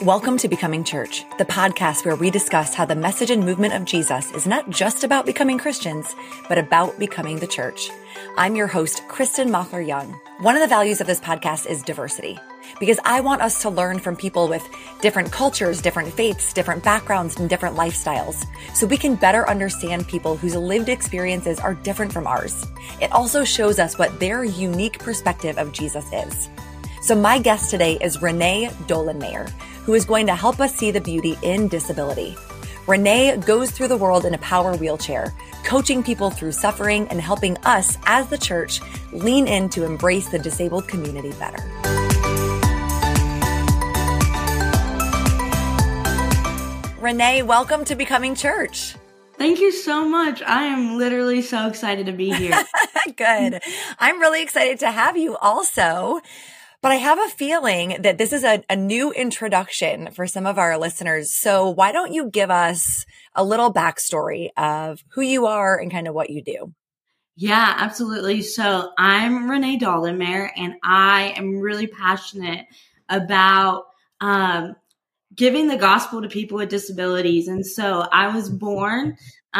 Welcome to Becoming Church, the podcast where we discuss how the message and movement of Jesus is not just about becoming Christians, but about becoming the church. I'm your host, Kristen Mochler-Young. One of the values of this podcast is diversity, because I want us to learn from people with different cultures, different faiths, different backgrounds, and different lifestyles, so we can better understand people whose lived experiences are different from ours. It also shows us what their unique perspective of Jesus is. So my guest today is Renee Dolenmayer, who is going to help us see the beauty in disability. Renee goes through the world in a power wheelchair, coaching people through suffering and helping us as the church lean in to embrace the disabled community better. Renee, welcome to Becoming Church. Thank you so much. I am literally so excited to be here. Good. I'm really excited to have you also. But I have a feeling that this is a new introduction for some of our listeners. So why don't you give us a little backstory of who you are and kind of what you do? Yeah, absolutely. So I'm Renee Dolenmayer, and I am really passionate about giving the gospel to people with disabilities. And so I was born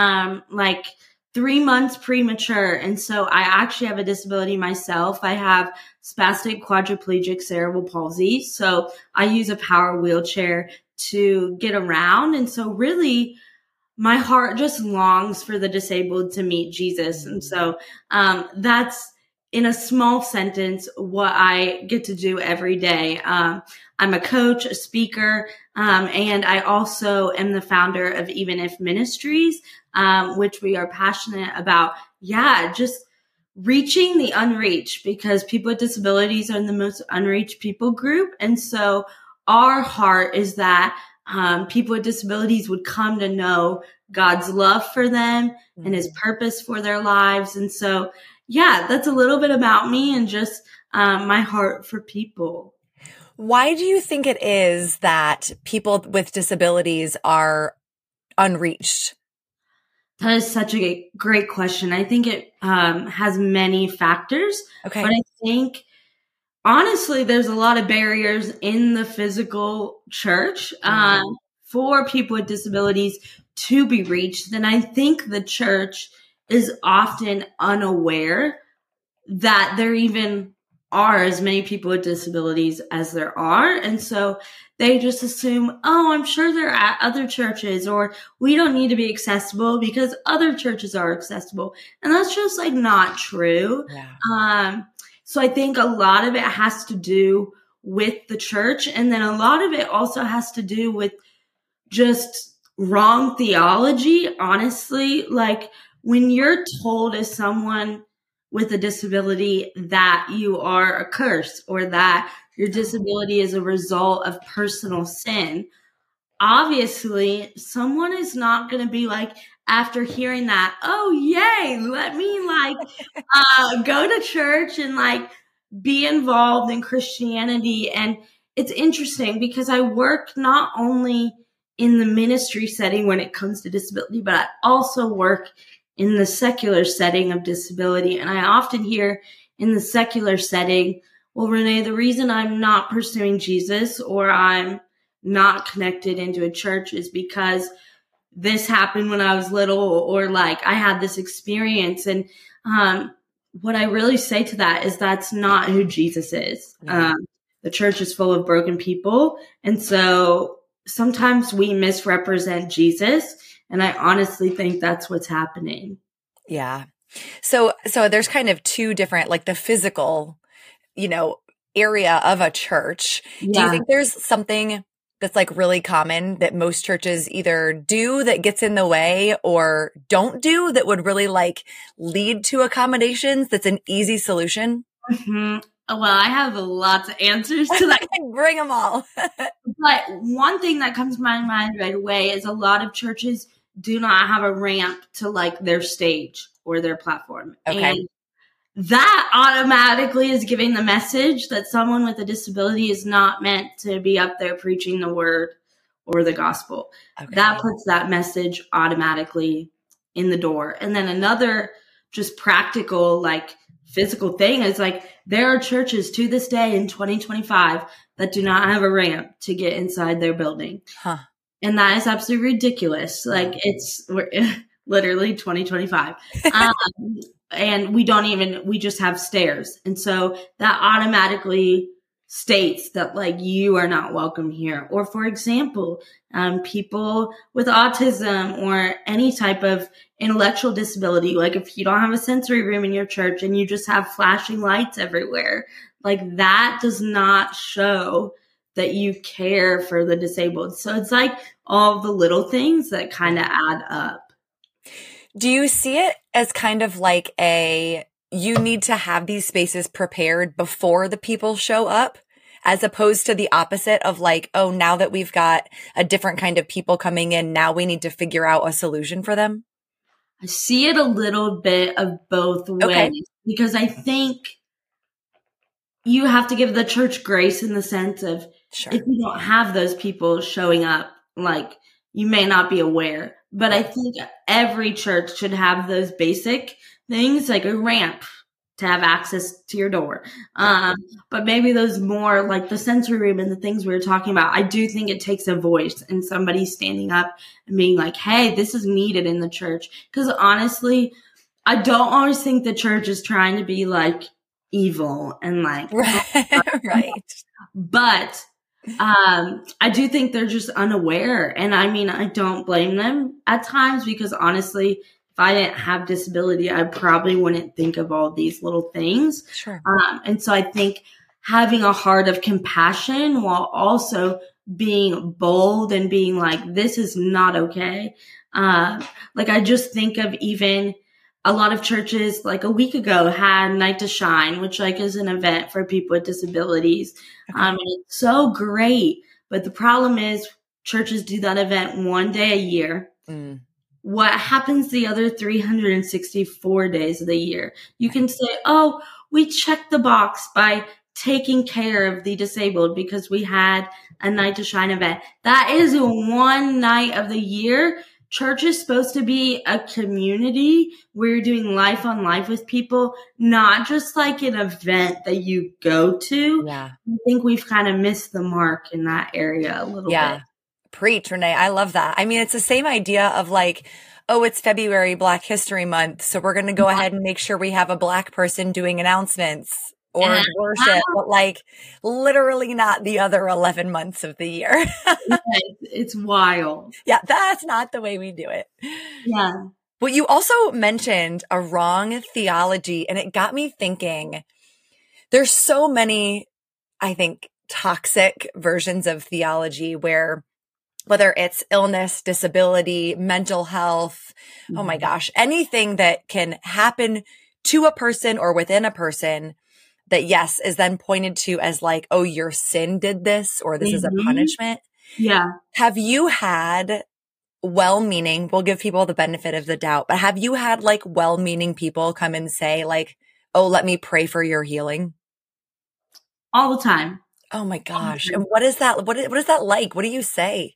3 months premature. And so I actually have a disability myself. I have spastic quadriplegic cerebral palsy. So I use a power wheelchair to get around. And so really my heart just longs for the disabled to meet Jesus. And so that's, in a small sentence, what I get to do every day. I'm a coach, a speaker, and I also am the founder of Even If Ministries, which we are passionate about, just reaching the unreached, because people with disabilities are the most unreached people group. And so our heart is that people with disabilities would come to know God's love for them and his purpose for their lives. And so, that's a little bit about me and just my heart for people. Why do you think it is that people with disabilities are unreached? That is such a great question. I think it has many factors. Okay. But I think, honestly, there's a lot of barriers in the physical church for people with disabilities to be reached. And I think the church is often unaware that there even are as many people with disabilities as there are. And so they just assume, I'm sure they're at other churches, or we don't need to be accessible because other churches are accessible. And that's just not true. Yeah. So I think a lot of it has to do with the church. And then a lot of it also has to do with just wrong theology, honestly. When you're told as someone with a disability that you are a curse or that your disability is a result of personal sin, obviously someone is not going to be after hearing that, oh, yay, let me go to church and be involved in Christianity. And it's interesting because I work not only in the ministry setting when it comes to disability, but I also work in the secular setting of disability. And I often hear in the secular setting, well, Renee, the reason I'm not pursuing Jesus or I'm not connected into a church is because this happened when I was little, or I had this experience. And what I really say to that is that's not who Jesus is. Yeah. The church is full of broken people. And so sometimes we misrepresent Jesus. And I honestly think that's what's happening. Yeah. So there's kind of two different, the physical, area of a church. Yeah. Do you think there's something that's really common that most churches either do that gets in the way or don't do that would really lead to accommodations that's an easy solution? Mm-hmm. Well, I have lots of answers to that. Bring them all. But one thing that comes to my mind right away is a lot of churches do not have a ramp to their stage or their platform. Okay. And that automatically is giving the message that someone with a disability is not meant to be up there preaching the word or the gospel. Okay. That puts that message automatically in the door. And then another just practical, physical thing is there are churches to this day in 2025 that do not have a ramp to get inside their building. Huh. And that is absolutely ridiculous. Like we're literally 2025. And we just have stairs. And so that automatically states that like you are not welcome here. Or for example, people with autism or any type of intellectual disability, like if you don't have a sensory room in your church and you just have flashing lights everywhere, like that does not show that you care for the disabled. So it's like all the little things that kind of add up. Do you see it as kind of like you need to have these spaces prepared before the people show up, as opposed to the opposite of like, oh, now that we've got a different kind of people coming in, now we need to figure out a solution for them? I see it a little bit of both ways, because I think you have to give the church grace in the sense of if you don't have those people showing up, like you may not be aware. But I think every church should have those basic things, like a ramp to have access to your door. But maybe those more like the sensory room and the things we were talking about, I do think it takes a voice and somebody standing up and being like, hey, this is needed in the church. Because honestly, I don't always think the church is trying to be like evil and like, right. But I do think they're just unaware. And I mean, I don't blame them at times, because honestly, if I didn't have disability, I probably wouldn't think of all these little things. Sure. And so I think having a heart of compassion while also being bold and being like, this is not okay. Like I just think of even a lot of churches like a week ago had Night to Shine, which like is an event for people with disabilities. And it's so great. But the problem is churches do that event one day a year. What happens the other 364 days of the year? You can say, oh, we checked the box by taking care of the disabled because we had a Night to Shine event. That is one night of the year. Church is supposed to be a community where you're doing life on life with people, not just like an event that you go to. Yeah. I think we've kind of missed the mark in that area a little bit. Preach, Renee. I love that. I mean, it's the same idea of like, oh, it's February, Black History Month, so we're going to go ahead and make sure we have a Black person doing announcements or worship, but like literally not the other 11 months of the year. It's wild. Yeah, that's not the way we do it. Yeah. Well, you also mentioned a wrong theology, and it got me thinking, there's so many, I think, toxic versions of theology where whether it's illness, disability, mental health, oh my gosh, anything that can happen to a person or within a person that, yes, is then pointed to as like, oh, your sin did this, or this is a punishment. Yeah. Have you had well-meaning, we'll give people the benefit of the doubt, but have you had like well-meaning people come and say like, oh, let me pray for your healing? All the time. Oh my gosh. And what is that? What is that like? What do you say?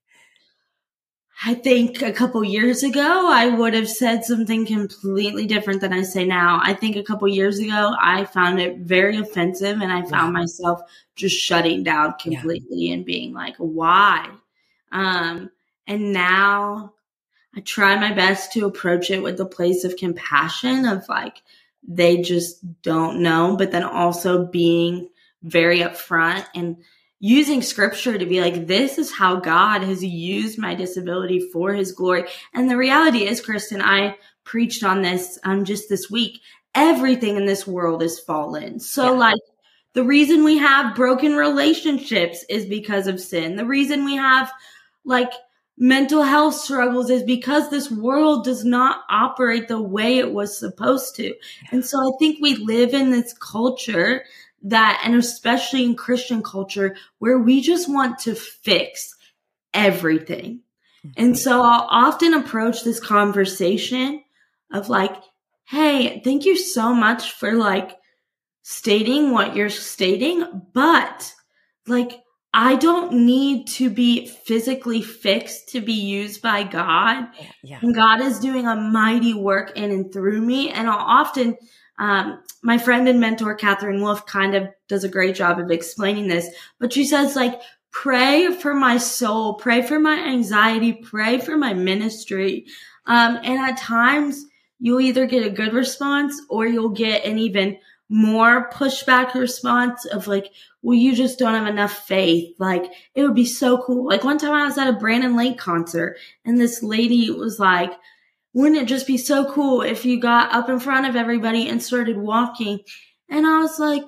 I think a couple years ago, I would have said something completely different than I say now. I think a couple years ago, I found it very offensive, and I found myself just shutting down completely and being like, why? And now I try my best to approach it with a place of compassion of like, they just don't know, but then also being very upfront and using scripture to be like, this is how God has used my disability for his glory. And the reality is, Kristen, I preached on this just this week. Everything in this world is fallen. So like the reason we have broken relationships is because of sin. The reason we have like mental health struggles is because this world does not operate the way it was supposed to. And so I think we live in this culture that, and especially in Christian culture, where we just want to fix everything. And so I'll often approach this conversation of like, hey, thank you so much for like stating what you're stating, but like, I don't need to be physically fixed to be used by God. And God is doing a mighty work in and through me. And I'll often My friend and mentor, Catherine Wolf, kind of does a great job of explaining this, but she says, like, pray for my soul, pray for my anxiety, pray for my ministry. And at times you'll either get a good response or you'll get an even more pushback response of like, well, you just don't have enough faith. Like, it would be so cool. Like, one time I was at a Brandon Lake concert and this lady was like, wouldn't it just be so cool if you got up in front of everybody and started walking? And I was like,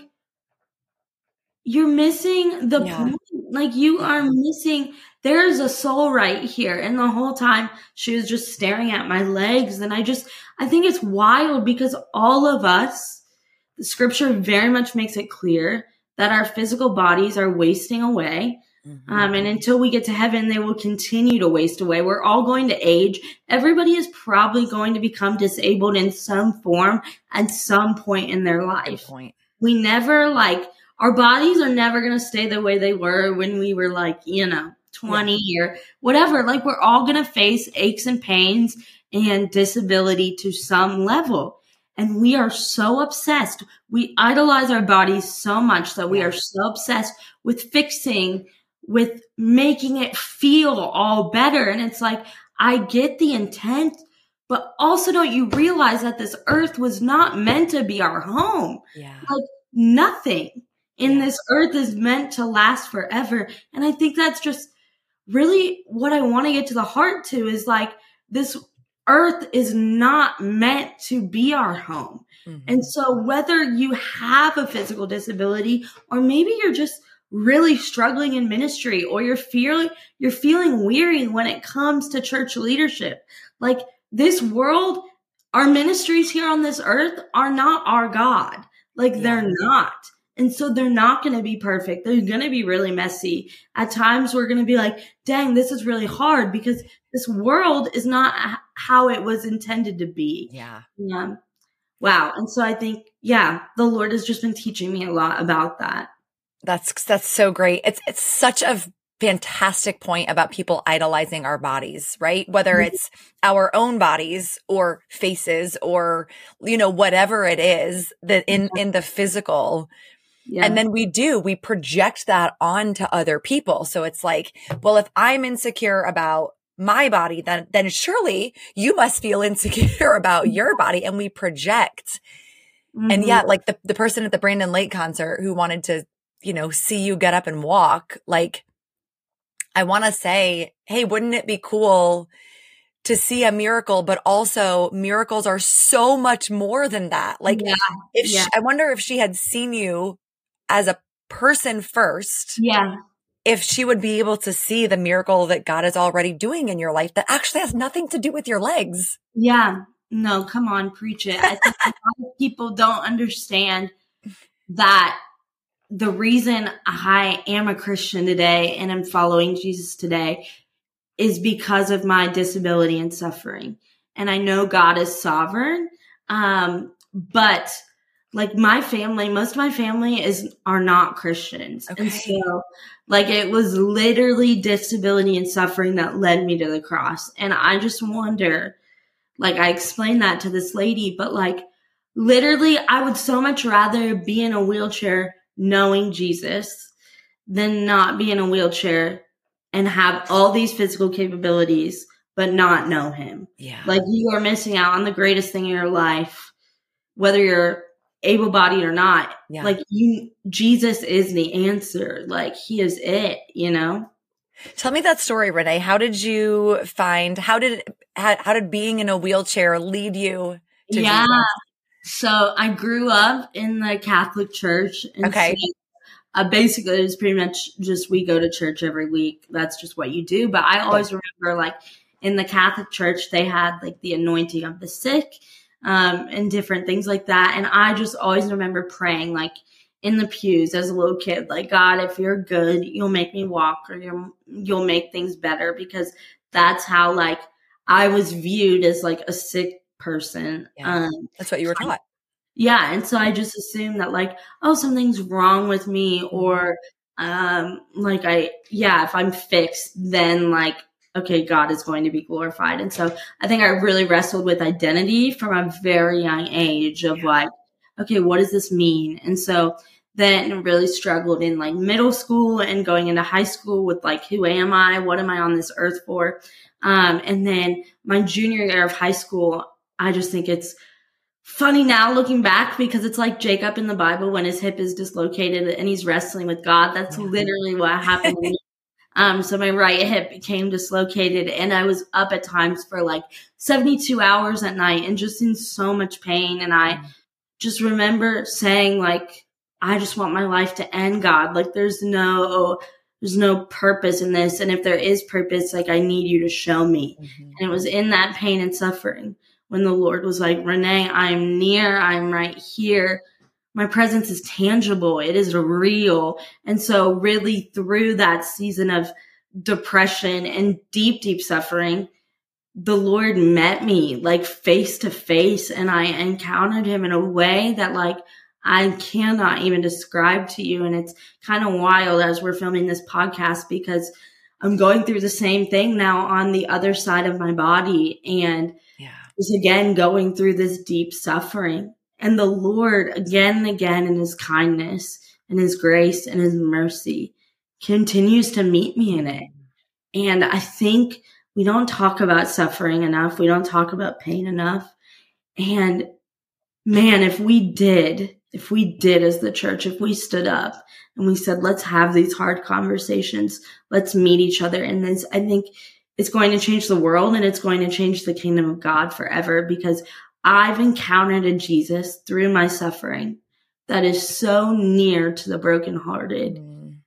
you're missing the point. Like, you are missing, there's a soul right here. And the whole time she was just staring at my legs. And I think it's wild because all of us, the scripture very much makes it clear that our physical bodies are wasting away. Mm-hmm. And until we get to heaven, they will continue to waste away. We're all going to age. Everybody is probably going to become disabled in some form at some point in their life. We never our bodies are never going to stay the way they were when we were 20 or whatever. Like, we're all going to face aches and pains and disability to some level. And we are so obsessed. We idolize our bodies so much that we are so obsessed with fixing, with making it feel all better. And it's like, I get the intent, but also don't you realize that this earth was not meant to be our home? Yeah. Like, nothing in this earth is meant to last forever. And I think that's just really what I want to get to the heart to is like, this earth is not meant to be our home. Mm-hmm. And so whether you have a physical disability or maybe you're just really struggling in ministry or you're feeling weary when it comes to church leadership, like, this world, our ministries here on this earth are not our God. Like, they're not. And so they're not going to be perfect. They're going to be really messy. At times we're going to be like, dang, this is really hard because this world is not how it was intended to be. Yeah. Wow. And so I think, the Lord has just been teaching me a lot about that. That's so great. It's such a fantastic point about people idolizing our bodies, right? Whether it's our own bodies or faces or, whatever it is that in the physical. Yeah. And then we project that onto other people. So it's like, well, if I'm insecure about my body, then surely you must feel insecure about your body. And we project. Mm-hmm. And like the person at the Brandon Lake concert who wanted to, see you get up and walk, like, I want to say, hey, wouldn't it be cool to see a miracle, but also miracles are so much more than that. Like, I wonder if she had seen you as a person first. Yeah. If she would be able to see the miracle that God is already doing in your life that actually has nothing to do with your legs. Yeah. No, come on, preach it. I think a lot of people don't understand that the reason I am a Christian today and I'm following Jesus today is because of my disability and suffering. And I know God is sovereign. But like most of my family are not Christians. Okay. And so it was literally disability and suffering that led me to the cross. And I just wonder, I explained that to this lady, but literally I would so much rather be in a wheelchair knowing Jesus than not be in a wheelchair and have all these physical capabilities, but not know him. Yeah. You are missing out on the greatest thing in your life, whether you're able-bodied or not. Yeah. Jesus is the answer. He is it, Tell me that story, Renee. How did you how did being in a wheelchair lead you to Jesus? So I grew up in the Catholic Church. And okay. So, basically, it was pretty much just we go to church every week. That's just what you do. But I always remember, in the Catholic Church, they had, the anointing of the sick and different things like that. And I just always remember praying, in the pews as a little kid, God, if you're good, you'll make me walk or you'll make things better, because that's how, I was viewed as, a sick person. Yeah. That's what you were taught. Yeah. And so I just assumed that something's wrong with me, or if I'm fixed, then okay, God is going to be glorified. And so I think I really wrestled with identity from a very young age of okay, what does this mean? And so then really struggled in like middle school and going into high school with like, who am I? What am I on this earth for? And then my junior year of high school, I just think it's funny now looking back because it's like Jacob in the Bible when his hip is dislocated and he's wrestling with God. That's literally what happened to me. So my right hip became dislocated and I was up at times for like 72 hours at night and just in so much pain. And I just remember saying like, I just want my life to end, God. Like there's no purpose in this. And if there is purpose, like I need you to show me. And it was in that pain and suffering when the Lord was like, Renee, I'm near, I'm right here. My presence is tangible. It is real. And so really through that season of depression and deep, deep suffering, the Lord met me like face to face and I encountered him in a way that like I cannot even describe to you. And it's kind of wild as we're filming this podcast because I'm going through the same thing now on the other side of my body and is again going through this deep suffering. And the Lord again and again in his kindness and his grace and his mercy continues to meet me in it. And I think we don't talk about suffering enough. We don't talk about pain enough. And man, if we did as the church, if we stood up and we said, let's have these hard conversations, let's meet each other in this, I think it's going to change the world and it's going to change the kingdom of God forever because I've encountered a Jesus through my suffering that is so near to the brokenhearted.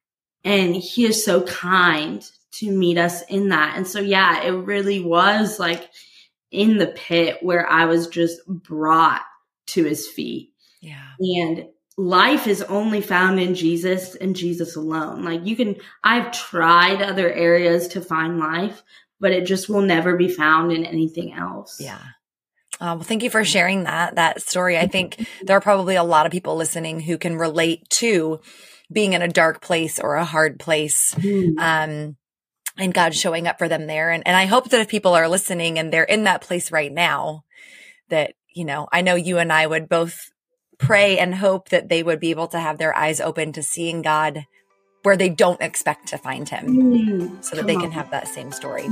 And he is so kind to meet us in that. And so, yeah, it really was like in the pit where I was just brought to his feet. Yeah. And life is only found in Jesus and Jesus alone. Like I've tried other areas to find life, but it just will never be found in anything else. Yeah. Well, thank you for sharing that story. I think there are probably a lot of people listening who can relate to being in a dark place or a hard place, and God showing up for them there. And I hope that if people are listening and they're in that place right now, that, I know you and I would both pray and hope that they would be able to have their eyes open to seeing God where they don't expect to find him, so that they can have that same story.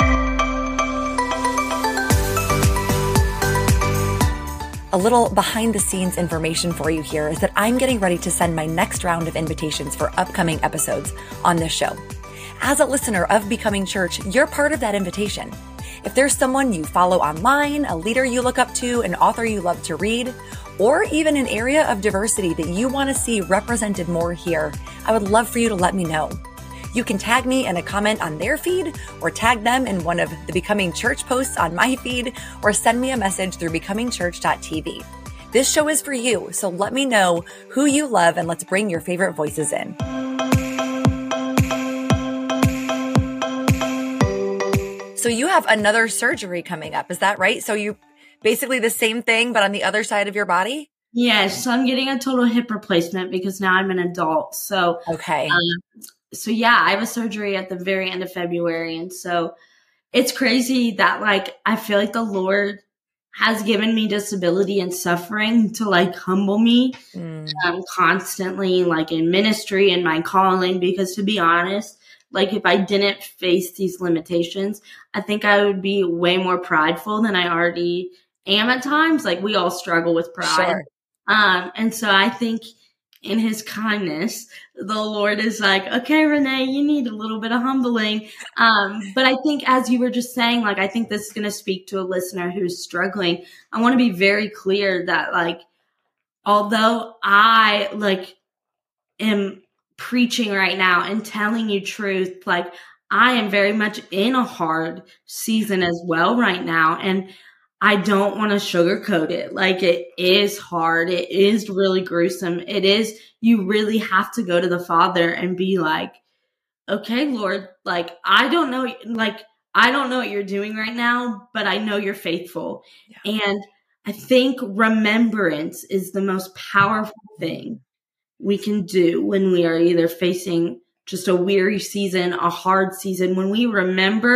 A little behind the scenes information for you here is that I'm getting ready to send my next round of invitations for upcoming episodes on this show. As a listener of Becoming Church, you're part of that invitation. If there's someone you follow online, a leader you look up to, an author you love to read, or even an area of diversity that you want to see represented more here, I would love for you to let me know. You can tag me in a comment on their feed or tag them in one of the Becoming Church posts on my feed or send me a message through becomingchurch.tv. This show is for you, so let me know who you love and let's bring your favorite voices in. So you have another surgery coming up, is that right? So you basically the same thing, but on the other side of your body? Yes, so I'm getting a total hip replacement because now I'm an adult. So okay. So yeah, I have a surgery at the very end of February. And so it's crazy that like, I feel like the Lord has given me disability and suffering to like humble me constantly, like in ministry and my calling, because to be honest, like if I didn't face these limitations, I think I would be way more prideful than I already am at times. Like we all struggle with pride. Sure. And so I think in his kindness, the Lord is like, okay, Renee, you need a little bit of humbling. But I think as you were just saying, like, I think this is going to speak to a listener who's struggling. I want to be very clear that like, although I like am preaching right now and telling you truth, like I am very much in a hard season as well right now. And I don't want to sugarcoat it. Like it is hard. It is really gruesome. It is, you really have to go to the Father and be like, okay, Lord, like, I don't know what you're doing right now, but I know you're faithful. Yeah. And I think remembrance is the most powerful thing we can do when we are either facing just a weary season, a hard season. When we remember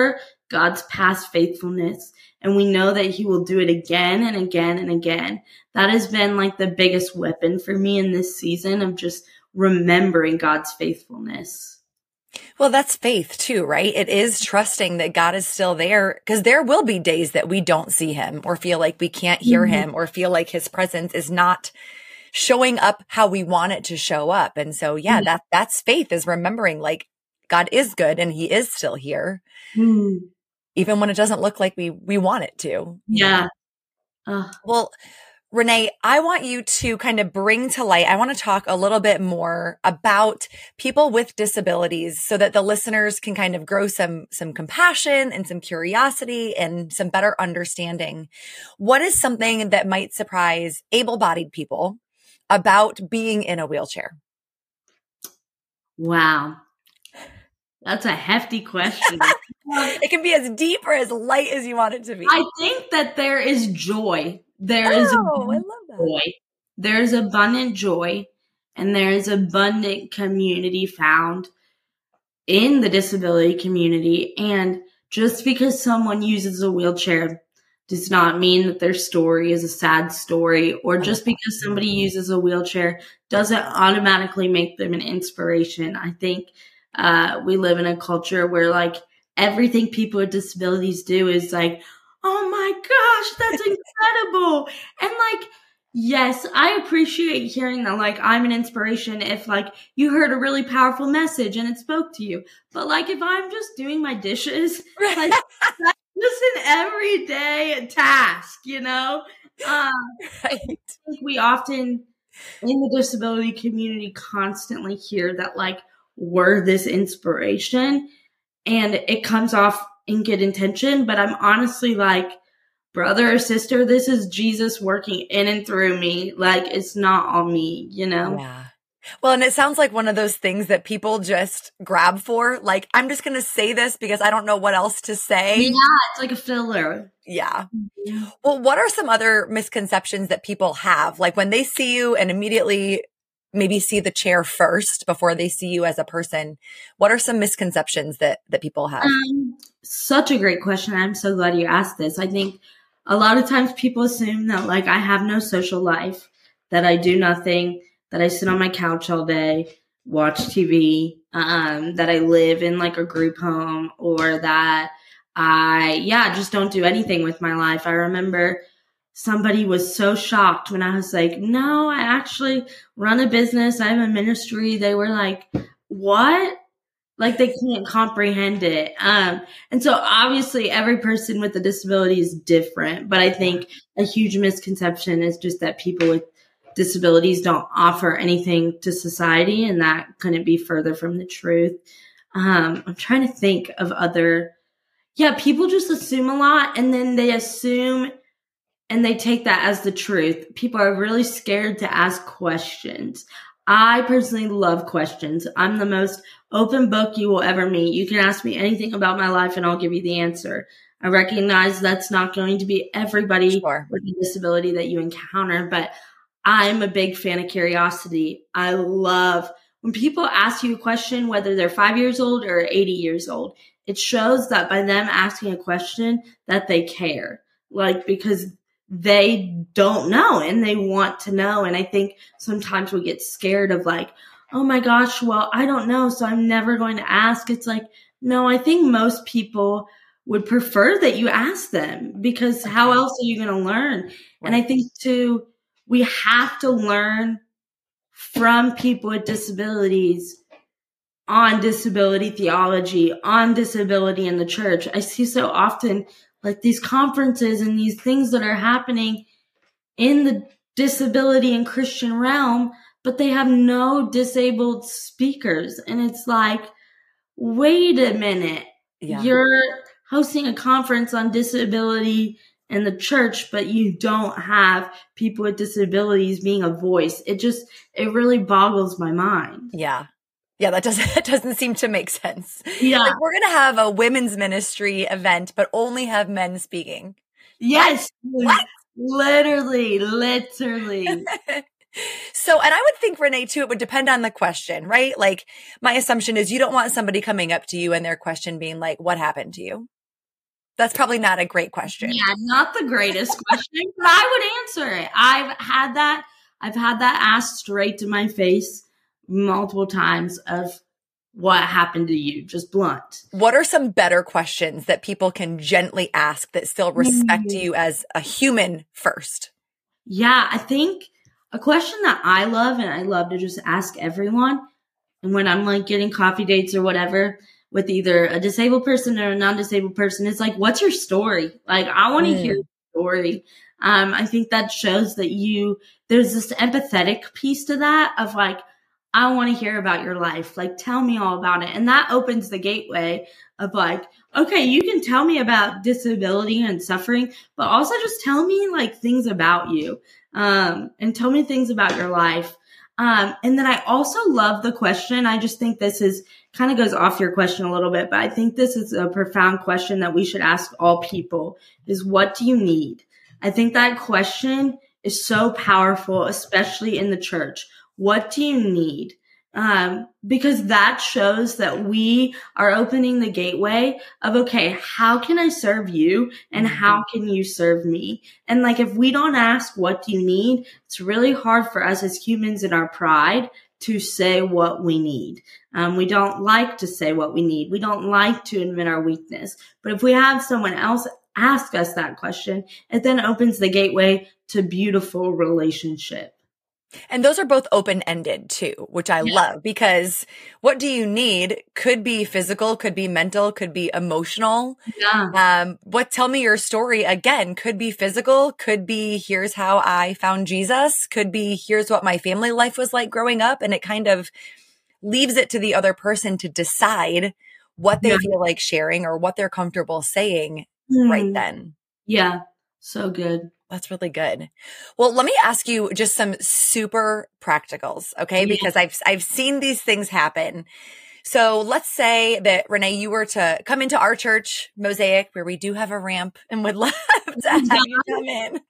God's past faithfulness, and we know that he will do it again and again and again. That has been like the biggest weapon for me in this season of just remembering God's faithfulness. Well, that's faith too, right? It is trusting that God is still there, because there will be days that we don't see him or feel like we can't hear him or feel like his presence is not showing up how we want it to show up. And so, that's faith, is remembering like God is good and he is still here, even when it doesn't look like we want it to. Yeah. Well, Renee, I want you to kind of bring to light, I want to talk a little bit more about people with disabilities so that the listeners can kind of grow some compassion and some curiosity and some better understanding. What is something that might surprise able-bodied people about being in a wheelchair? Wow. That's a hefty question. It can be as deep or as light as you want it to be. I think that there is joy. There is I love that. joy. There's abundant joy, and there's abundant community found in the disability community. And just because someone uses a wheelchair does not mean that their story is a sad story, or just because somebody uses a wheelchair doesn't automatically make them an inspiration. I think we live in a culture where like everything people with disabilities do is like, oh my gosh, that's incredible. And like, yes, I appreciate hearing that, like, I'm an inspiration if like you heard a really powerful message and it spoke to you. But like, if I'm just doing my dishes, like that's just an everyday task, you know? I think we often in the disability community constantly hear that like we're this inspiration, and it comes off in good intention, but I'm honestly like, brother or sister, this is Jesus working in and through me. Like, it's not all me, you know? Yeah. Well, and it sounds like one of those things that people just grab for. Like, I'm just going to say this because I don't know what else to say. Yeah, it's like a filler. Yeah. Well, what are some other misconceptions that people have? Like when they see you and immediately maybe see the chair first before they see you as a person, what are some misconceptions that people have? Such a great question. I'm so glad you asked this. I think a lot of times people assume that like I have no social life, that I do nothing, that I sit on my couch all day, watch TV, that I live in like a group home, or that I just don't do anything with my life. I remember somebody was so shocked when I was like, no, I actually run a business. I have a ministry. They were like, what? Like they can't comprehend it. And so obviously every person with a disability is different, but I think a huge misconception is just that people with disabilities don't offer anything to society, and that couldn't be further from the truth. I'm trying to think of other, people just assume a lot, and then they assume and they take that as the truth. People are really scared to ask questions. I personally love questions. I'm the most open book you will ever meet. You can ask me anything about my life and I'll give you the answer. I recognize that's not going to be everybody with a disability that you encounter, but I'm a big fan of curiosity. I love when people ask you a question, whether they're 5 years old or 80 years old. It shows that by them asking a question that they care, like because they don't know and they want to know. And I think sometimes we get scared of like, oh my gosh, well, I don't know, so I'm never going to ask. It's like, no, I think most people would prefer that you ask them, because how else are you going to learn? Right. And I think too, we have to learn from people with disabilities on disability theology, on disability in the church. I see so often like these conferences and these things that are happening in the disability and Christian realm, but they have no disabled speakers. And it's like, wait a minute, you're hosting a conference on disability in the church, but you don't have people with disabilities being a voice. It really boggles my mind. Yeah. Yeah, that doesn't seem to make sense. Yeah. Like we're going to have a women's ministry event, but only have men speaking. Yes. What? Literally. So, and I would think, Renee, too, it would depend on the question, right? Like my assumption is you don't want somebody coming up to you and their question being like, what happened to you? That's probably not a great question. Yeah, not the greatest question, but I would answer it. I've had that asked straight to my face multiple times of what happened to you, just blunt. What are some better questions that people can gently ask that still respect you as a human first? Yeah, I think a question that I love, and I love to just ask everyone, and when I'm like getting coffee dates or whatever with either a disabled person or a non-disabled person, it's like, what's your story? Like, I want to hear your story. I think that shows that there's this empathetic piece to that of like, I want to hear about your life. Like, tell me all about it. And that opens the gateway of like, okay, you can tell me about disability and suffering, but also just tell me like things about you, and tell me things about your life. And then I also love the question. I just think this is kind of goes off your question a little bit, but I think this is a profound question that we should ask all people is, what do you need? I think that question is so powerful, especially in the church. What do you need? Because that shows that we are opening the gateway of, okay, how can I serve you and how can you serve me? And like, if we don't ask, what do you need? It's really hard for us as humans in our pride to say what we need. We don't like to say what we need. We don't like to admit our weakness. But if we have someone else ask us that question, it then opens the gateway to beautiful relationship. And those are both open-ended too, which I love, because what do you need could be physical, could be mental, could be emotional. Yeah. Tell me your story again, could be physical, could be here's how I found Jesus, could be here's what my family life was like growing up. And it kind of leaves it to the other person to decide what they feel like sharing or what they're comfortable saying right then. Yeah. So good. That's really good. Well, let me ask you just some super practicals, okay? Because I've seen these things happen. So let's say that, Renee, you were to come into our church, Mosaic, where we do have a ramp and would love to have you come in.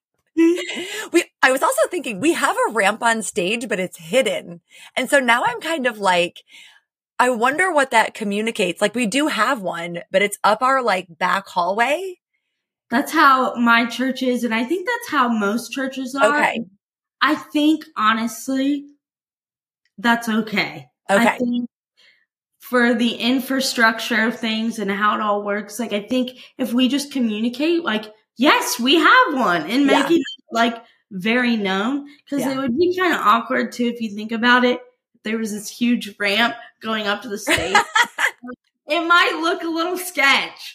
I was also thinking we have a ramp on stage, but it's hidden. And so now I'm kind of like, I wonder what that communicates. Like, we do have one, but it's up our like back hallway. That's how my church is. And I think that's how most churches are. Okay. I think, honestly, that's okay. I think for the infrastructure of things and how it all works, like, I think if we just communicate, like, yes, we have one, and making it like very known, because it would be kind of awkward too if you think about it. If there was this huge ramp going up to the stage, it might look a little sketch.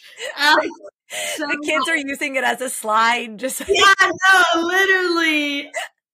So the kids are using it as a slide. Literally.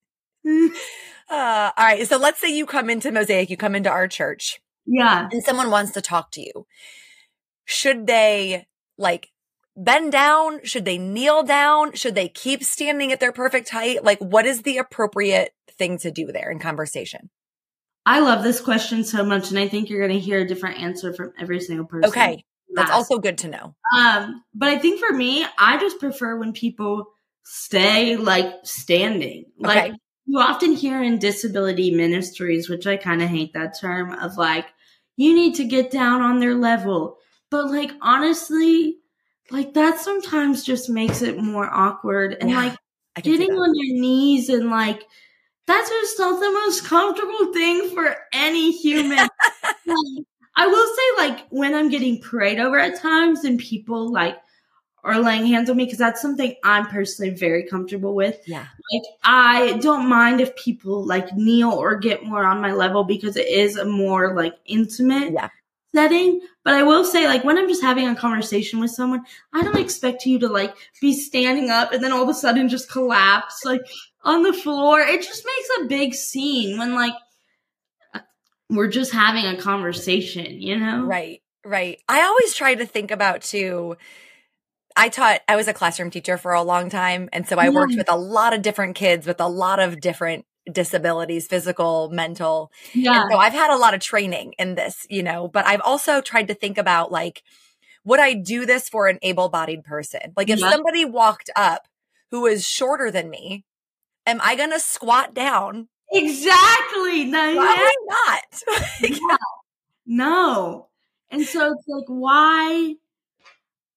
All right. So let's say you come into Mosaic, you come into our church. Yeah. And someone wants to talk to you. Should they like bend down? Should they kneel down? Should they keep standing at their perfect height? Like, what is the appropriate thing to do there in conversation? I love this question so much, and I think you're going to hear a different answer from every single person. Okay. That's also good to know. But I think for me, I just prefer when people stay like standing. Like, you often hear in disability ministries, which I kind of hate that term, of like, you need to get down on their level. But like, honestly, like that sometimes just makes it more awkward. And like getting on your knees and like, that's just not the most comfortable thing for any human. I will say, like, when I'm getting prayed over at times and people like are laying hands on me, because that's something I'm personally very comfortable with. Yeah. Like, I don't mind if people like kneel or get more on my level, because it is a more like intimate setting. But I will say, like, when I'm just having a conversation with someone, I don't expect you to like be standing up and then all of a sudden just collapse like on the floor. It just makes a big scene when like we're just having a conversation, you know? Right. I always try to think about too, I was a classroom teacher for a long time. And so I worked with a lot of different kids with a lot of different disabilities, physical, mental. Yeah. And so I've had a lot of training in this, you know, but I've also tried to think about like, would I do this for an able-bodied person? Like if somebody walked up who is shorter than me, am I going to squat down? Exactly. No, probably not. No. And so it's like, why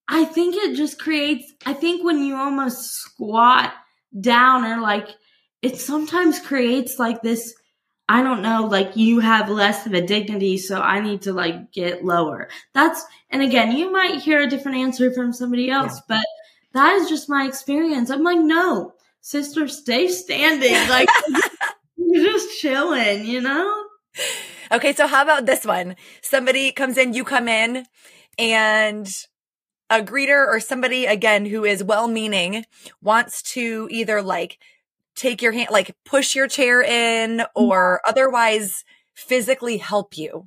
I think it just creates, I think when you almost squat down or like, it sometimes creates like this, I don't know, like you have less of a dignity, so I need to like get lower. And again, you might hear a different answer from somebody else, but that is just my experience. I'm like, no, sister, stay standing. Like, you're just chilling, you know? Okay, so how about this one? Somebody comes in, you come in, and a greeter or somebody, again, who is well-meaning wants to either like take your hand, like push your chair in or otherwise physically help you.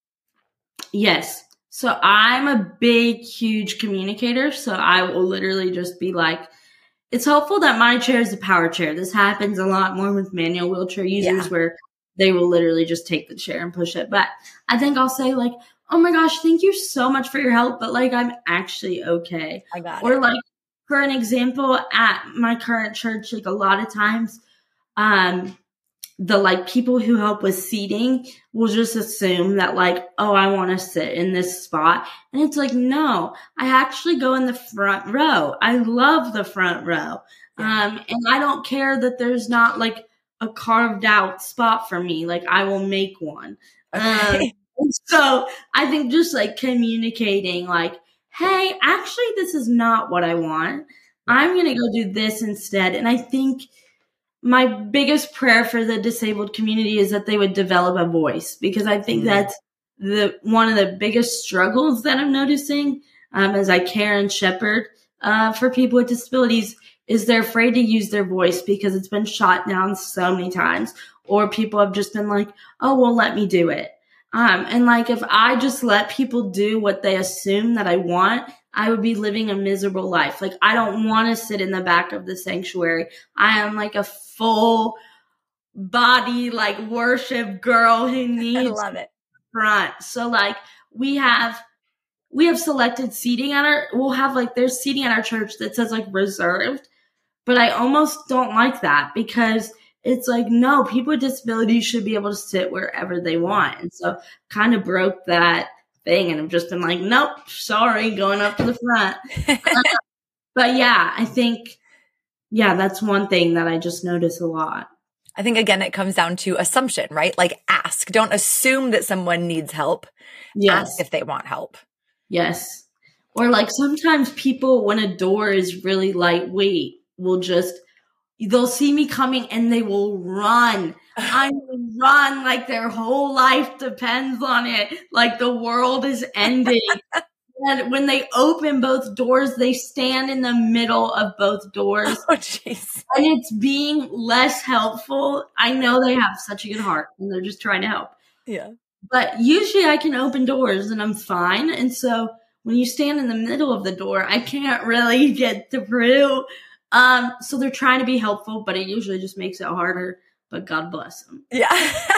Yes. So I'm a big, huge communicator. So I will literally just be like, it's helpful that my chair is a power chair. This happens a lot more with manual wheelchair users where they will literally just take the chair and push it. But I think I'll say like, oh my gosh, thank you so much for your help. But like, I'm actually okay. I got it. Or it. like, for an example, at my current church, like a lot of times, the like people who help with seating will just assume that like, oh, I want to sit in this spot. And it's like, no, I actually go in the front row. I love the front row. And I don't care that there's not like a carved out spot for me. Like I will make one. So I think just like communicating like, hey, actually, this is not what I want. I'm going to go do this instead. And I think my biggest prayer for the disabled community is that they would develop a voice, because I think that's one of the biggest struggles that I'm noticing as I care and shepherd for people with disabilities is they're afraid to use their voice because it's been shot down so many times, or people have just been like, oh, well, let me do it. And like, if I just let people do what they assume that I want, I would be living a miserable life. Like, I don't want to sit in the back of the sanctuary. I am like a full body, like worship girl who needs I love it. front. So like we have selected seating we'll have like, there's seating at our church that says like reserved, but I almost don't like that because it's like, no, people with disabilities should be able to sit wherever they want. And so kind of broke that thing. And I've just been like, nope, sorry, going up to the front. But yeah, I think, that's one thing that I just notice a lot. I think, again, it comes down to assumption, right? Like ask. Don't assume that someone needs help. Yes. Ask if they want help. Yes. Or like sometimes people, when a door is really lightweight, they'll see me coming and they will run. I will run like their whole life depends on it. Like the world is ending. And when they open both doors, they stand in the middle of both doors. Oh, jeez. And it's being less helpful. I know they have such a good heart and they're just trying to help. Yeah. But usually I can open doors and I'm fine. And so when you stand in the middle of the door, I can't really get through. So they're trying to be helpful, but it usually just makes it harder. But God bless them. Yeah.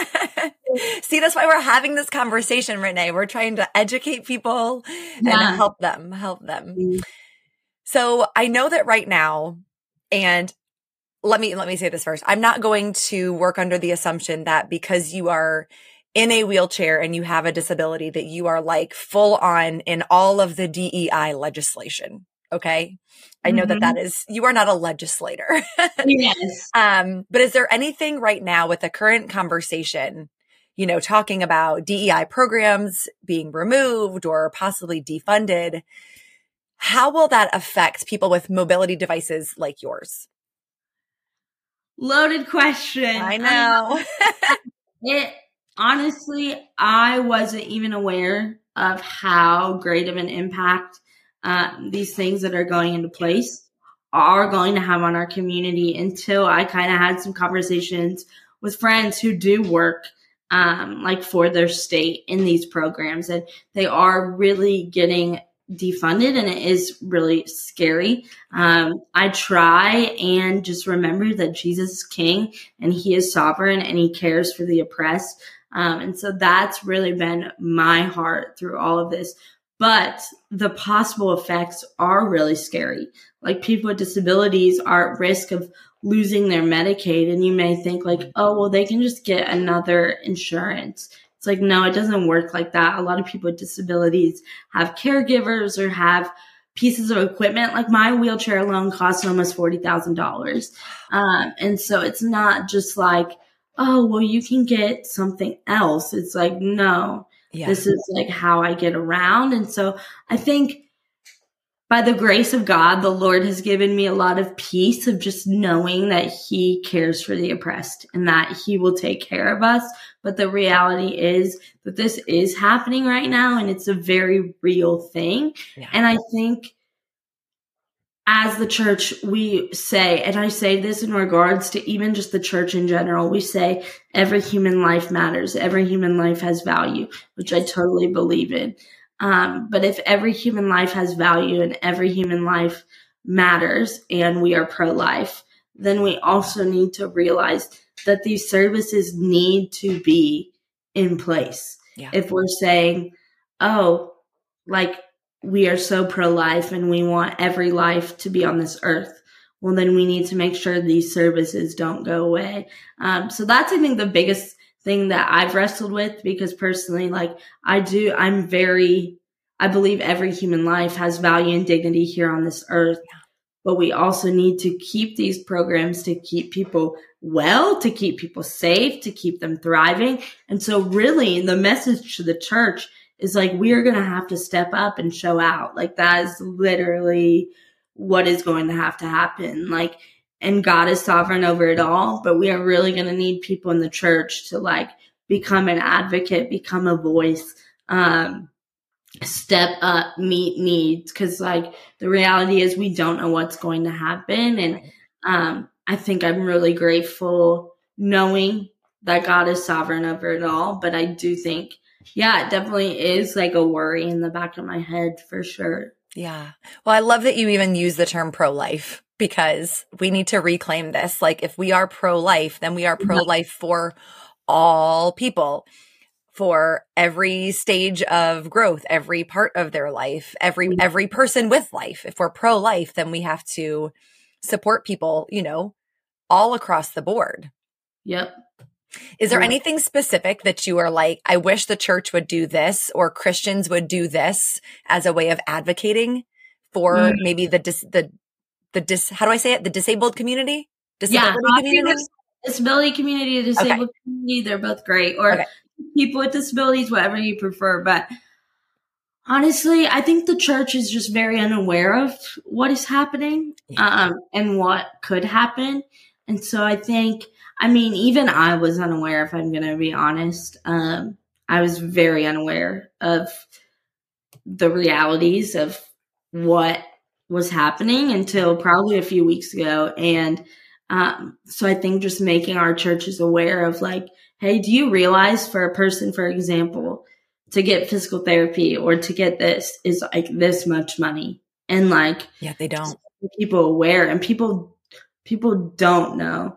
See, that's why we're having this conversation, Renee. We're trying to educate people and help them. Mm-hmm. So I know that right now, and let me say this first. I'm not going to work under the assumption that because you are in a wheelchair and you have a disability that you are like full on in all of the DEI legislation. Okay. I know that is, you are not a legislator. Yes. But is there anything right now with the current conversation, talking about DEI programs being removed or possibly defunded? How will that affect people with mobility devices like yours? Loaded question. I know. Honestly, I wasn't even aware of how great of an impact these things that are going into place are going to have on our community until I kind of had some conversations with friends who do work like for their state in these programs, and they are really getting defunded, and it is really scary. I try and just remember that Jesus is king and he is sovereign and he cares for the oppressed. And so that's really been my heart through all of this. But the possible effects are really scary. Like people with disabilities are at risk of losing their Medicaid. And you may think like, oh, well, they can just get another insurance. It's like, no, it doesn't work like that. A lot of people with disabilities have caregivers or have pieces of equipment. Like my wheelchair alone costs almost $40,000. And so it's not just like, oh, well, you can get something else. It's like, no, this is like how I get around. And so I think by the grace of God, the Lord has given me a lot of peace of just knowing that he cares for the oppressed and that he will take care of us. But the reality is that this is happening right now, and it's a very real thing. Yeah. And I think as the church, we say, and I say this in regards to even just the church in general, we say every human life matters. Every human life has value, which I totally believe in. But if every human life has value and every human life matters and we are pro-life, then we also need to realize that these services need to be in place. Yeah. If we're saying, oh, like we are so pro-life and we want every life to be on this earth, well, then we need to make sure these services don't go away. So that's, I think, the biggest thing that I've wrestled with, because personally, like I believe every human life has value and dignity here on this earth, but we also need to keep these programs to keep people well, to keep people safe, to keep them thriving. And so really the message to the church is like, we're going to have to step up and show out. Like that is literally what is going to have to happen. Like, and God is sovereign over it all, but we are really going to need people in the church to like become an advocate, become a voice, step up, meet needs. Cause like the reality is we don't know what's going to happen. And, I think I'm really grateful knowing that God is sovereign over it all. But I do think, it definitely is like a worry in the back of my head for sure. Yeah. Well, I love that you even use the term pro-life, because we need to reclaim this. Like if we are pro-life, then we are pro-life for all people, for every stage of growth, every part of their life, every person with life. If we're pro-life, then we have to support people, all across the board. Yep. Is there anything specific that you are like, I wish the church would do this, or Christians would do this as a way of advocating for maybe how do I say it? The disabled community? Disability community? Disability community, disabled community, they're both great. Or people with disabilities, whatever you prefer. But honestly, I think the church is just very unaware of what is happening and what could happen. And so I think, even I was unaware, if I'm going to be honest. I was very unaware of the realities of what was happening until probably a few weeks ago. And so I think just making our churches aware of like, hey, do you realize for a person, for example, to get physical therapy or to get this is like this much money? And like, they don't. People aware, and people don't know.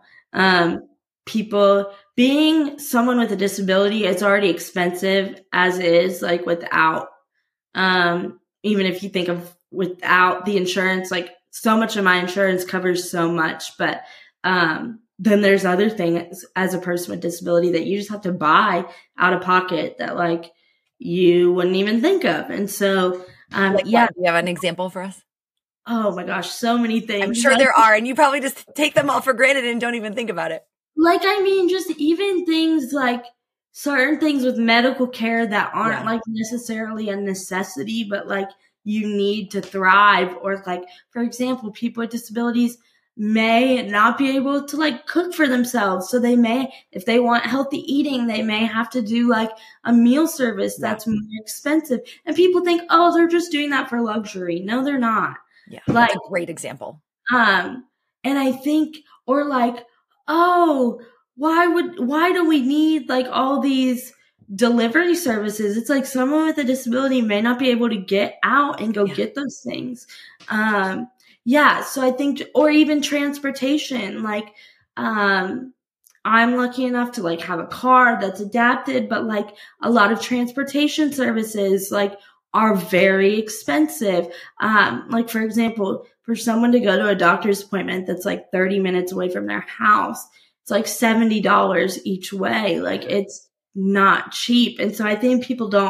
People being someone with a disability, it's already expensive as is, like without, even if you think of without the insurance, like so much of my insurance covers so much, but, then there's other things as a person with disability that you just have to buy out of pocket that like you wouldn't even think of. And so, do you have an example for us? Oh my gosh, so many things. I'm sure there are, and you probably just take them all for granted and don't even think about it. Like, just even things like certain things with medical care that aren't like necessarily a necessity, but like you need to thrive. Or like, for example, people with disabilities may not be able to like cook for themselves. So they may, if they want healthy eating, they may have to do like a meal service that's more expensive. And people think, oh, they're just doing that for luxury. No, they're not. Yeah, like, that's a great example. And I think, or like, oh, why do we need like all these delivery services? It's like someone with a disability may not be able to get out and go get those things. So I think, or even transportation, like, I'm lucky enough to like have a car that's adapted, but like a lot of transportation services, like, are very expensive. Like for example, for someone to go to a doctor's appointment that's like 30 minutes away from their house, it's like $70 each way. Like it's not cheap. And so I think people don't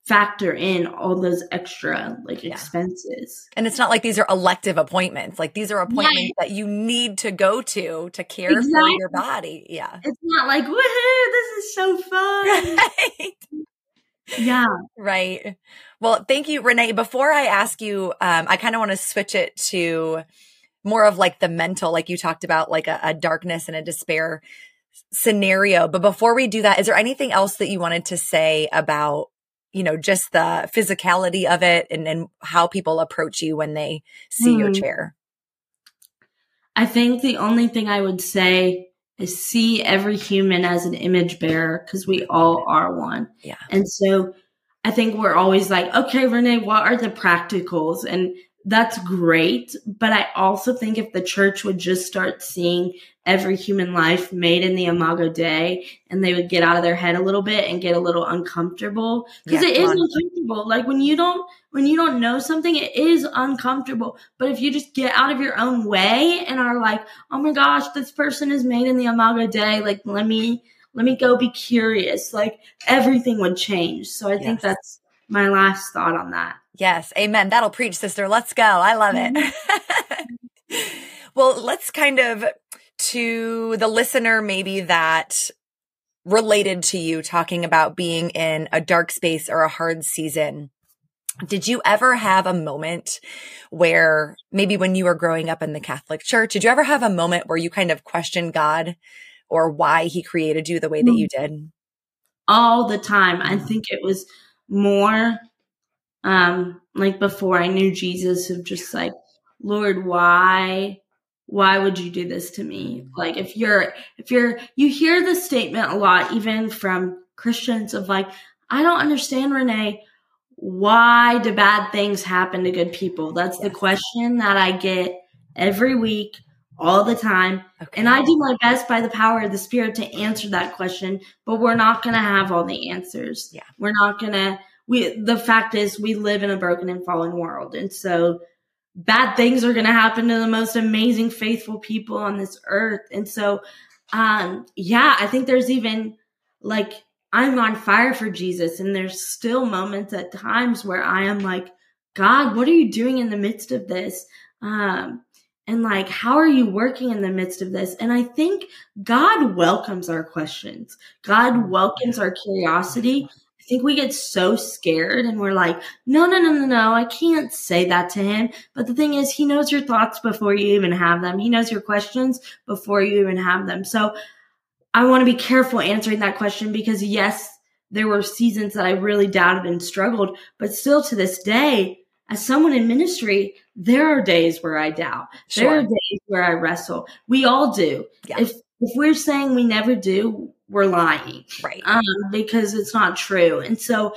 factor in all those extra expenses. And it's not like these are elective appointments. Like these are appointments that you need to go to care for your body. Yeah. It's not like, woohoo, this is so fun. Right. Yeah. Right. Well, thank you, Renee. Before I ask you, I kind of want to switch it to more of like the mental, like you talked about, like a darkness and a despair scenario. But before we do that, is there anything else that you wanted to say about, just the physicality of it and how people approach you when they see your chair? I think the only thing I would say is see every human as an image bearer, because we all are one. Yeah. And so I think we're always like, okay, Renee, what are the practicals? And that's great. But I also think if the church would just start seeing every human life made in the Imago Dei, and they would get out of their head a little bit and get a little uncomfortable, because it is uncomfortable. Like when you don't know something, it is uncomfortable. But if you just get out of your own way and are like, oh my gosh, this person is made in the Imago Dei, like let me go be curious, like everything would change. So I think that's my last thought on that. Yes. Amen. That'll preach, sister. Let's go. I love it. Well, let's kind of, to the listener maybe that related to you talking about being in a dark space or a hard season. Did you ever have a moment where maybe when you were growing up in the Catholic Church, did you ever have a moment where you kind of questioned God or why he created you the way that you did? All the time. I think it was more like before I knew Jesus, of just like, Lord, why would you do this to me? Like if you hear this statement a lot, even from Christians, of like, I don't understand, Renee, why do bad things happen to good people? That's the question that I get every week, all the time. Okay. And I do my best by the power of the Spirit to answer that question, but we're not going to have all the answers. Yeah. We're not going to, the fact is we live in a broken and fallen world. And so bad things are going to happen to the most amazing, faithful people on this earth. And so, I think there's even like, I'm on fire for Jesus. And there's still moments at times where I am like, God, what are you doing in the midst of this? And like, how are you working in the midst of this? And I think God welcomes our questions. God welcomes our curiosity. I think we get so scared and we're like, no, I can't say that to him. But the thing is, he knows your thoughts before you even have them. He knows your questions before you even have them. So I want to be careful answering that question, because yes, there were seasons that I really doubted and struggled, but still to this day, as someone in ministry, there are days where I doubt. Sure. There are days where I wrestle. We all do. Yeah. If we're saying we never do, we're lying. Right. Because it's not true. And so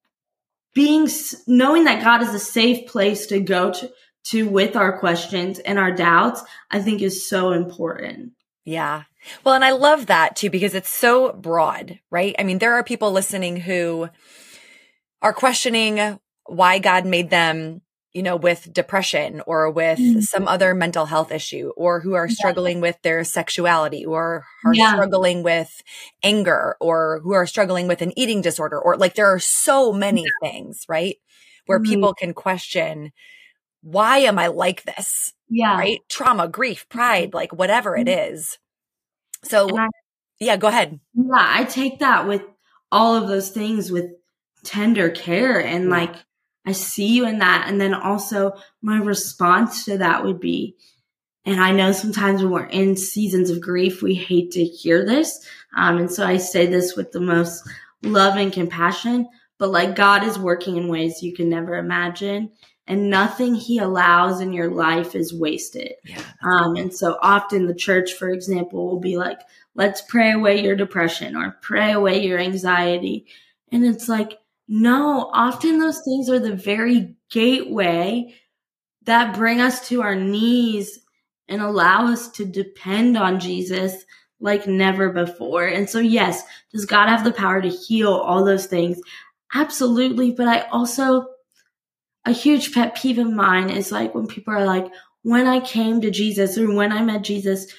knowing that God is a safe place to go to with our questions and our doubts, I think is so important. Yeah. Well, and I love that too, because it's so broad, right? I mean, there are people listening who are questioning why God made them, with depression or with some other mental health issue, or who are struggling with their sexuality, or are struggling with anger, or who are struggling with an eating disorder, or like there are so many things, right? Where people can question, why am I like this? Yeah. Right? Trauma, grief, pride, like whatever it is. So go ahead. Yeah. I take that with all of those things with tender care, and like, I see you in that. And then also my response to that would be, and I know sometimes when we're in seasons of grief, we hate to hear this. And so I say this with the most love and compassion, but like God is working in ways you can never imagine, and nothing he allows in your life is wasted. Yeah. And so often the church, for example, will be like, let's pray away your depression or pray away your anxiety. And it's like, no, often those things are the very gateway that bring us to our knees and allow us to depend on Jesus like never before. And so, yes, does God have the power to heal all those things? Absolutely. But I also, a huge pet peeve of mine is like when people are like, when I came to Jesus or when I met Jesus,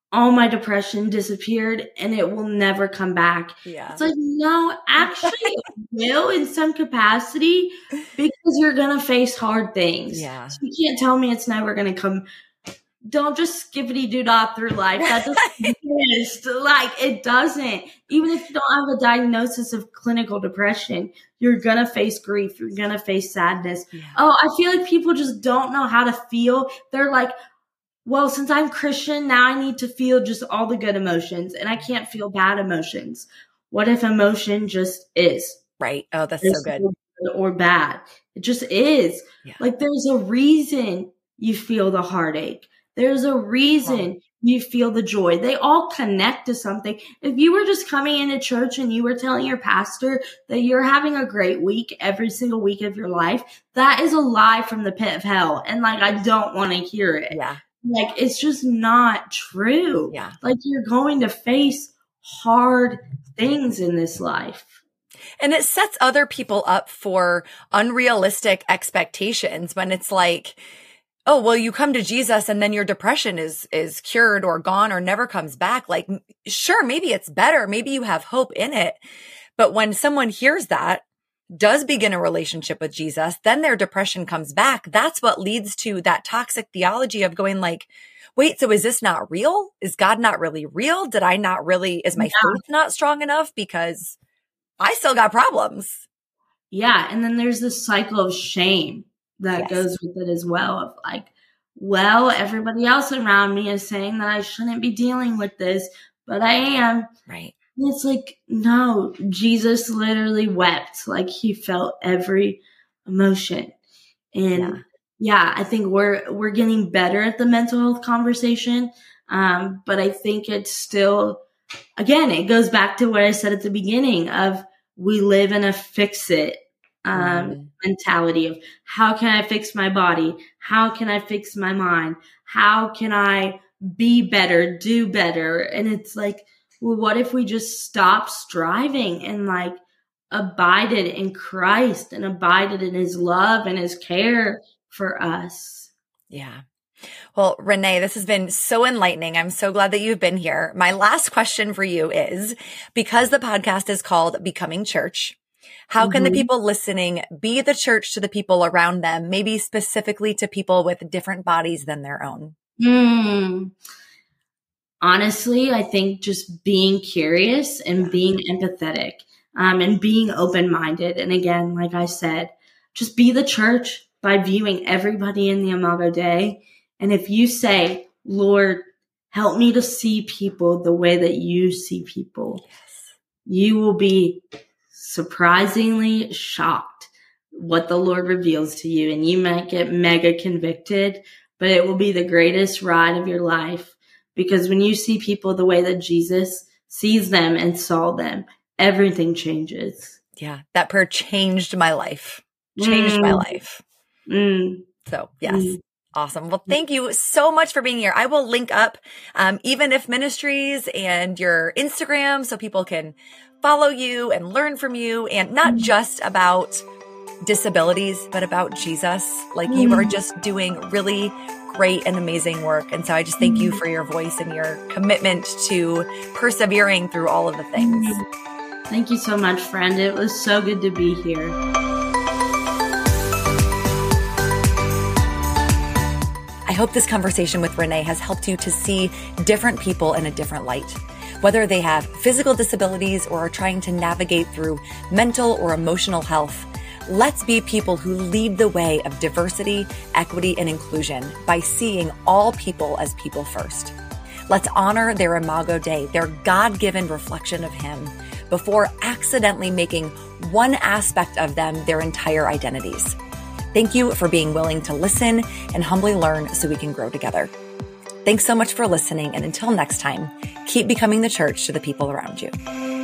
all my depression disappeared and it will never come back. Yeah. It's like, no, actually it will in some capacity because you're going to face hard things. Yeah. So you can't tell me it's never going to come. Don't just skippity-doo-dah through life. That doesn't exist. Like, it doesn't. Even if you don't have a diagnosis of clinical depression, you're going to face grief. You're going to face sadness. Yeah. Oh, I feel like people just don't know how to feel. They're like, well, since I'm Christian, now I need to feel just all the good emotions, and I can't feel bad emotions. What if emotion just is? Right. Oh, that's so good. Or bad. It just is. Yeah. Like, there's a reason you feel the heartache. There's a reason you feel the joy. They all connect to something. If you were just coming into church and you were telling your pastor that you're having a great week every single week of your life, that is a lie from the pit of hell. And like, I don't want to hear it. Yeah. Like, it's just not true. Yeah. Like, you're going to face hard things in this life. And it sets other people up for unrealistic expectations when it's like, oh, well, you come to Jesus and then your depression is cured or gone or never comes back. Like, sure, maybe it's better. Maybe you have hope in it. But when someone hears that, does begin a relationship with Jesus, then their depression comes back. That's what leads to that toxic theology of going like, wait, so is this not real? Is God not really real? Did I not really, is my faith not strong enough? Because I still got problems. Yeah. And then there's this cycle of shame that goes with it as well, of like, well, everybody else around me is saying that I shouldn't be dealing with this, but I am. Right. And it's like, no, Jesus literally wept. Like, he felt every emotion. And I think we're getting better at the mental health conversation. But I think it's still, again, it goes back to what I said at the beginning of we live in a fix-it mentality of how can I fix my body? How can I fix my mind? How can I be better, do better? And it's like, well, what if we just stop striving and like abided in Christ and abided in his love and his care for us? Yeah. Well, Renee, this has been so enlightening. I'm so glad that you've been here. My last question for you is, because the podcast is called Becoming Church, how can the people listening be the church to the people around them, maybe specifically to people with different bodies than their own? Honestly, I think just being curious and being empathetic and being open-minded. And again, like I said, just be the church by viewing everybody in the Imago Dei. And if you say, Lord, help me to see people the way that you see people, you will be surprisingly shocked what the Lord reveals to you. And you might get mega convicted, but it will be the greatest ride of your life. Because when you see people the way that Jesus sees them and saw them, everything changes. Yeah, that prayer changed my life. Changed my life. So, yes. Awesome. Well, thank you so much for being here. I will link up Even If Ministries and your Instagram so people can follow you and learn from you, and not just about disabilities, but about Jesus. Like, you are just doing really great and amazing work. And so I just thank you for your voice and your commitment to persevering through all of the things. Thank you so much, friend. It was so good to be here. I hope this conversation with Renee has helped you to see different people in a different light. Whether they have physical disabilities or are trying to navigate through mental or emotional health, let's be people who lead the way of diversity, equity, and inclusion by seeing all people as people first. Let's honor their Imago Dei, their God-given reflection of Him, before accidentally making one aspect of them their entire identities. Thank you for being willing to listen and humbly learn so we can grow together. Thanks so much for listening, and until next time, keep becoming the church to the people around you.